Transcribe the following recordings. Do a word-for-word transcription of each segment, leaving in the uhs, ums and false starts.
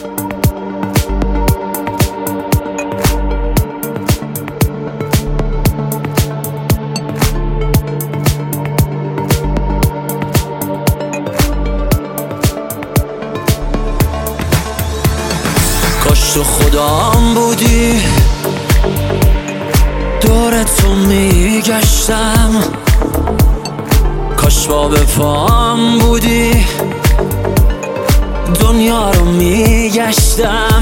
کاش تو خودم بودی، دور تو میگشتم. کاش با به پام بودی، دنیا رو میگشتم.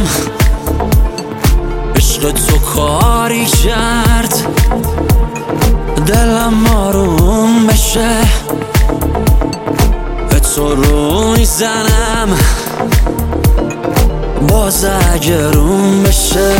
عشق تو کاری کرد دلم آروم بشه، به تو رو میزنم باز اگه روم بشه.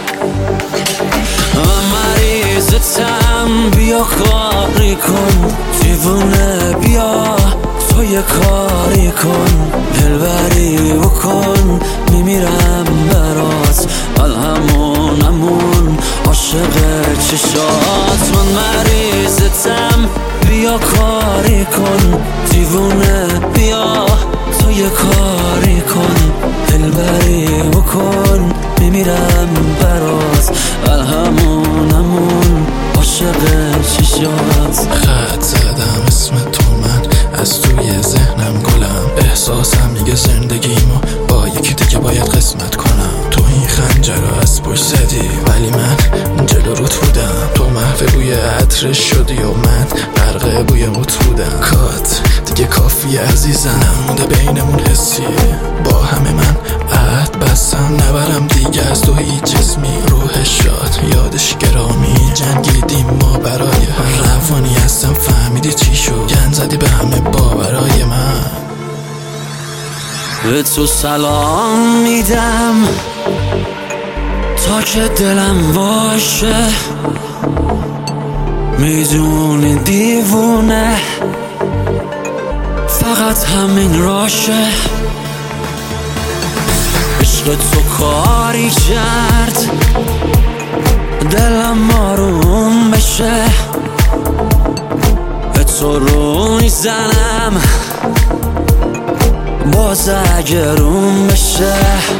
من مریضتم، بیا کاری کن، دیوونه بیا تو یه کاری کن، دلبری بکن، میمیرم برات، الهمونمون عاشق چشات. من مریضتم، بیا کاری کن، دیوونه بیا تو یه کاری کن، دلبری بکن، میمیرم برات، الهمونمون عاشق چشات. خط زدم اسم تو، من از توی ذهنم گلم. احساسم میگه زندگیمو با یکی دیگه باید قسمت کنم. تو این خنجر رو از پشت زدی ولی من جلو روت بودم. تو محو بوی عطرش شدی و من غرق بوی موت بودم. کات دیگه کافی عزیزم، نمونده بینمون حسی، با همه من عهد بستم نبرم دیگه از تو هیچ جسمی. روح شاد یادش گرامی، جنگیدیم ما برای هم، روانی هستم فهمیدی چی شد، گند زدی به همه باورای من. به تو سلام میدم تا که دلم باشه، میدونی دیوونه فقط همین راشه. عشق تو کاری کرد دلم آروم بشه، به تو رو میزنم باز اگه روم بشه.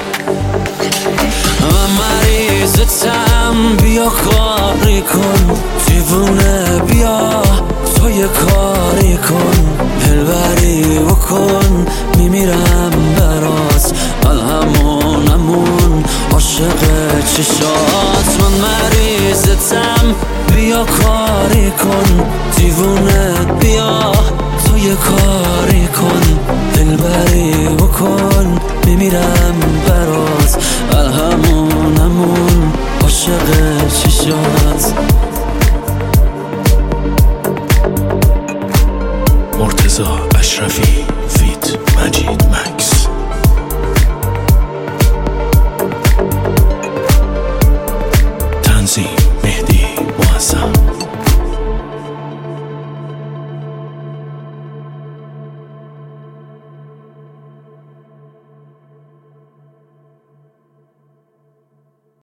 من مریضتم، بیا کاری کن، دیوونه بیا تو یه کاری کن، دلبری بکن، میمیرم برات، الهمونمون عاشق چشات. من مریضتم، بیا کاری کن، دیوونه بیا تو یه کاری کن، دلبری بکن، میمیرم برات، الهمونمون عاشق چشات. مرتضی اشرفی.